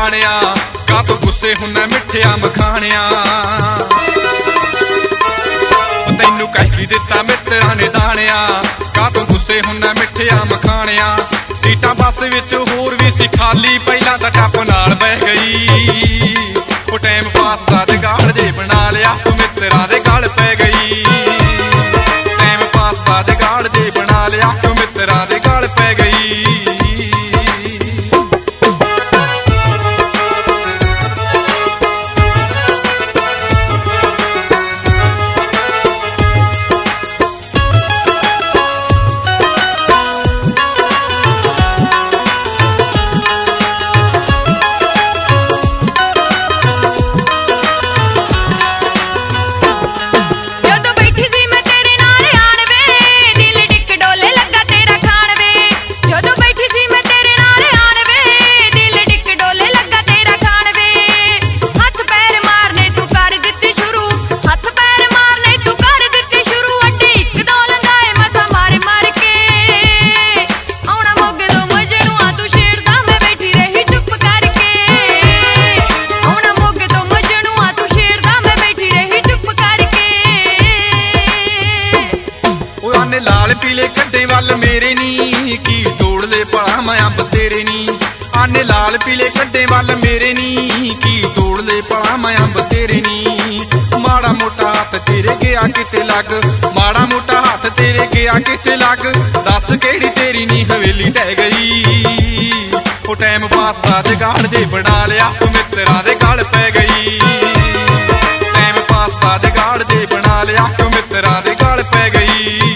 जानिया का तू गुस्से हुन्ना मिठिया मखानिया तैनू कह की दिता मित्रा ने दानिया का तू गुस्से हुन्ना मिठिया मखानिया सीटां बस विच होर भी सी खाली पहला तां टप नाल बह गई वो टाइम पास दा जुगाड़ जे बना लिया तू मित्रा दे गल पै गई टाइम पास दा जुगाड़ जे बना लिया तू मित्रा दे गल पै गई। लाल पीले कड्डे वाल मेरे नी की तोड़ ले भला मैं अंब तेरे नी आने लाल पीले कड्डे वाल मेरे नी की तोड़ ले भला मैं अंब तेरे नी माड़ा मोटा हाथ तेरे गया किते लग माड़ा मोटा हाथ तेरे गया किते लग दस केड़ी तेरी नी हवेली ढह गई वो टाइम पास दा जुगाड़ जे बना लिया तू मित्रा दे गल पै गई टाइम पास दा जुगाड़ जे बना लिया तू मित्रा दे गल पै गई।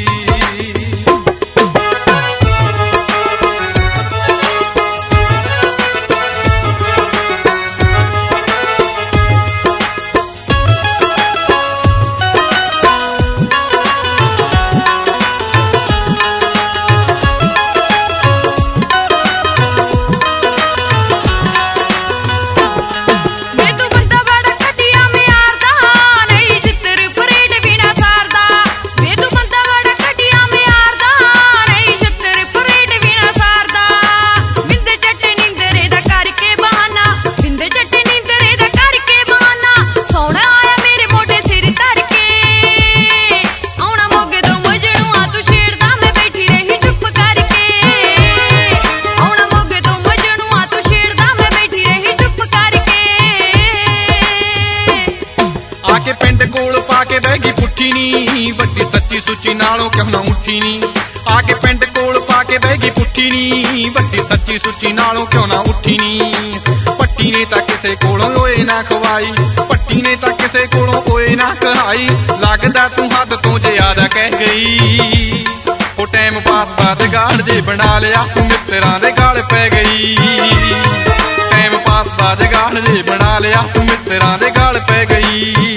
पिंड कोल पाके बहगी पुट्ठी नी वड्डी सच्ची सुची नालों क्यों ना उठी नी आके पिंड कोल पाके बहगी पुट्ठी नी वड्डी सच्ची सुची नालों क्यों ना उठी नी पट्टी ने तां किसे कोलों लोए ना खवाई पट्टी ने तां किसे कोलों ओए ना कहाई लगदा तू हद तो ज्यादा कह गई वो टाइम पास दा जुगाड़ जे बना लिया तू मित्रा दे गल पै गई टाइम पास दा जुगाड़ जे बना लिया तू मित्रा दे गल पै गई।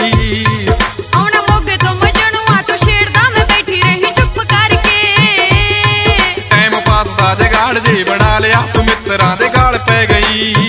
जुगाड़ जे बना लिया तू मित्रा दे गल पै गई।